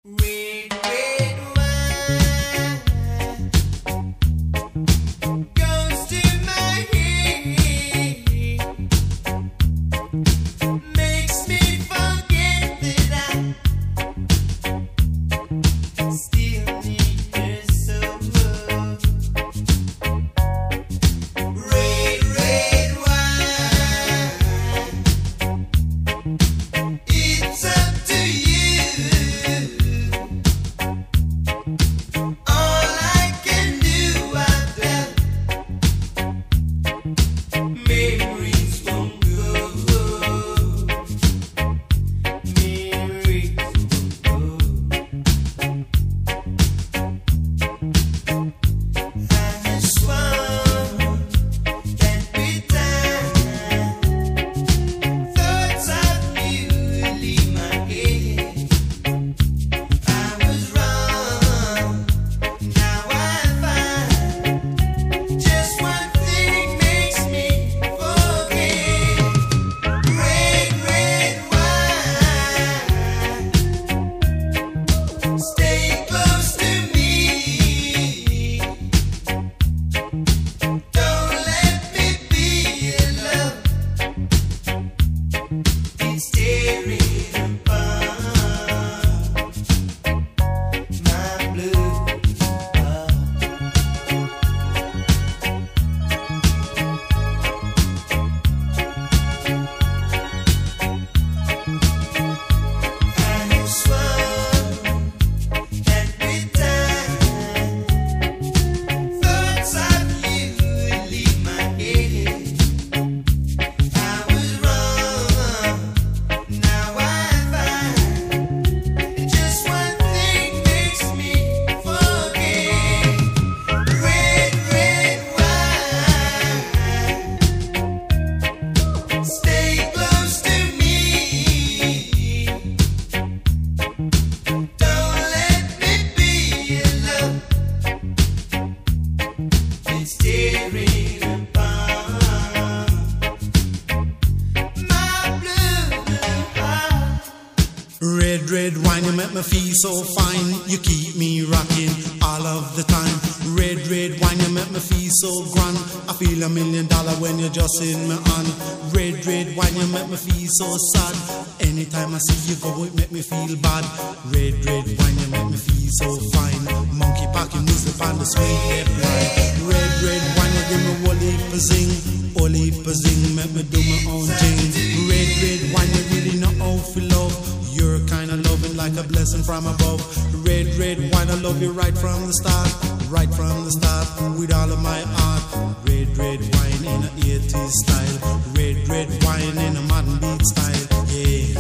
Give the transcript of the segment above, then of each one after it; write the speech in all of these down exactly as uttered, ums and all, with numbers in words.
Red, red wine goes to my head, makes me forget that I still need her so. Red, red wine, it's up to you. Red, red wine, you make me feel so fine. You keep me rocking all of the time. Red, red wine, you make me feel so grand. I feel a million dollar when you're just in my hand. Red, red wine, you make me feel so sad. Anytime I see you go, it make me feel bad. Red, red wine, you make me feel so fine. Monkey packing music on the sweet lip line. Red, red wine, you give me whole heap of zing. Whole heap of zing, make me do my own thing. Red, red wine, you really know how to love. You're kind of loving like a blessing from above. Red, red wine, I love you right from the start. Right from the start, with all of my heart. Red, red wine in a eighties style. Red, red wine in a modern beat style. Yeah.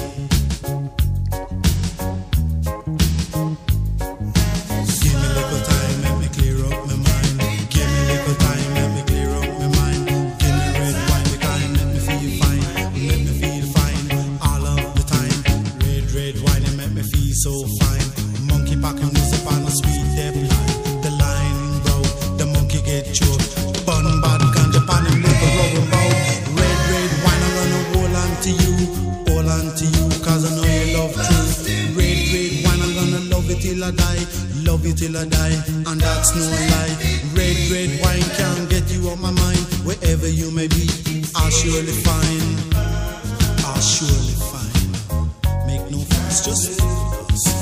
Give me a little time, let me clear up my mind. Give me a little time, let me clear up my mind. Give me red wine, because let me feel fine. Let me feel fine all of the time. Red wine, you make me feel so fine. Monkey packing music on the sweet deep line. The line broke, the monkey get choked. Bun bad ganja pan him live a rubber bow. Red, red wine, I'm gonna hold on to you. Hold on to you, cause I know you love truth. Red, red wine, I'm gonna love it till I die. Love you till I die, and that's no lie. Red, red wine can't get you off my mind. Wherever you may be, I'll surely find. I'll surely find. Make no fuss, just live with us.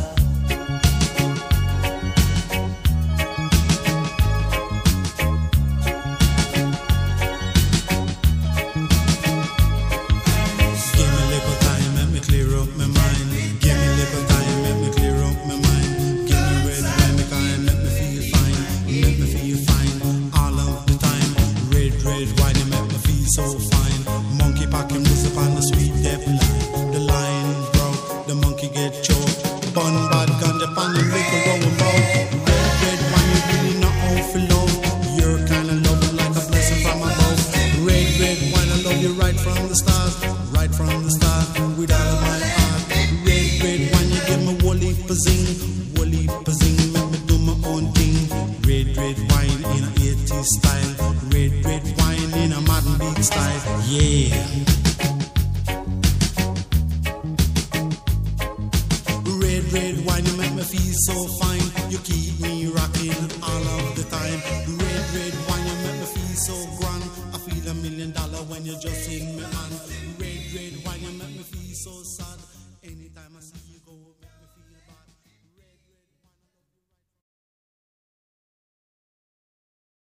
Give me a little time, let me clear up my mind. Give me a little time, let me clear up my mind. Give me red wine, because let me feel fine. Let me feel fine all of the time. Red, red wine, you make me feel so fine. Monkey packing music on the sweet deep line. The line broke, the monkey get choked. Bun bad ganja pan and make a rolling ball. Red, red wine, you really not out for love. You're kinda loving like a blessing from above. Red, red wine, I love you right from the start. Right from the start, with all of my heart. Red, red wine, you give me whole heap of zing. Whole heap of zing, make me do my own thing. Red, red wine in a eighties style. Red, red wine in a modern beat style. Yeah. Red, red wine, you make me feel so fine. You keep me rocking all of the time. Red, red wine, you make me feel so grand. I feel a million dollar when you're just in my hand.